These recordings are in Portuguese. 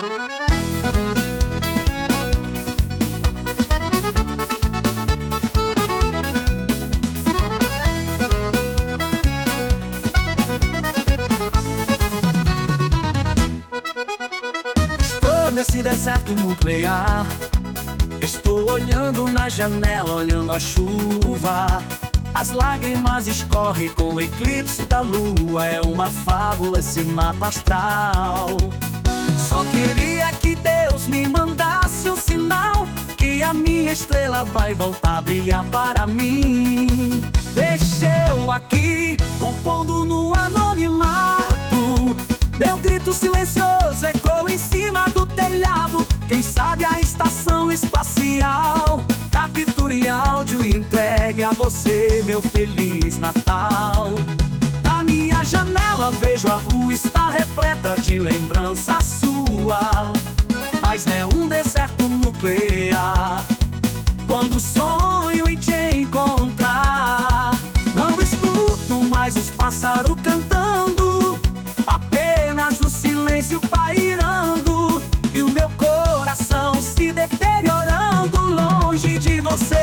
Nesse deserto nuclear, estou olhando na janela, olhando a chuva. As lágrimas escorrem com o eclipse da lua. É uma fábula esse mapa astral. Só queria que Deus me mandasse um sinal, que a minha estrela vai voltar a brilhar para mim. Deixa eu aqui, compondo no anonimato. Meu grito silencioso ecoa em cima do telhado. Quem sabe a estação espacial capture áudio e entregue a você meu Feliz Natal. Na minha janela vejo a rua está repleta de lembrança sua, mas é um deserto nuclear. Quando sonho em te encontrar, não escuto mais os pássaros cantando, apenas o silêncio pairando e o meu coração se deteriorando longe de você.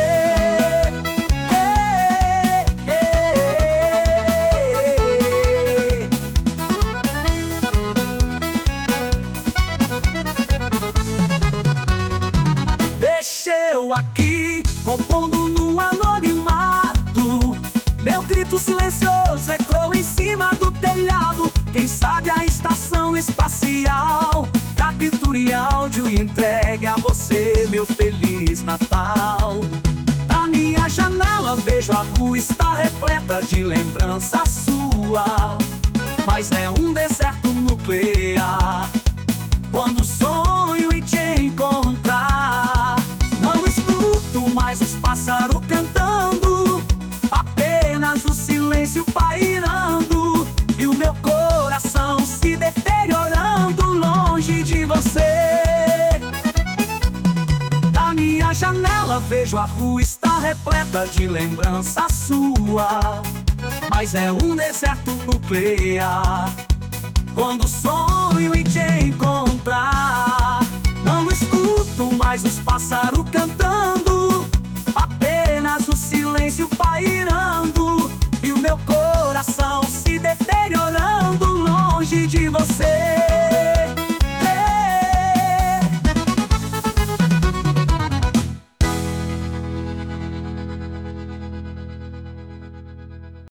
Deixa eu aqui, compondo no anonimato. Meu grito silencioso ecoa em cima do telhado. Quem sabe a estação espacial capture áudio e entregue a você meu Feliz Natal. Na minha janela vejo a rua está repleta de lembrança sua, mas é um deserto nuclear. Quando sonho em te encontrar, não escuto mais os pássaros cantando, apenas o silêncio pairando e o meu coração se deteriorando longe de você. Da minha janela vejo a rua está repleta de lembrança sua, mas é um deserto nuclear. Quando sonho em te encontrar, não escuto mais os pássaros cantando, apenas o silêncio pairando e o meu coração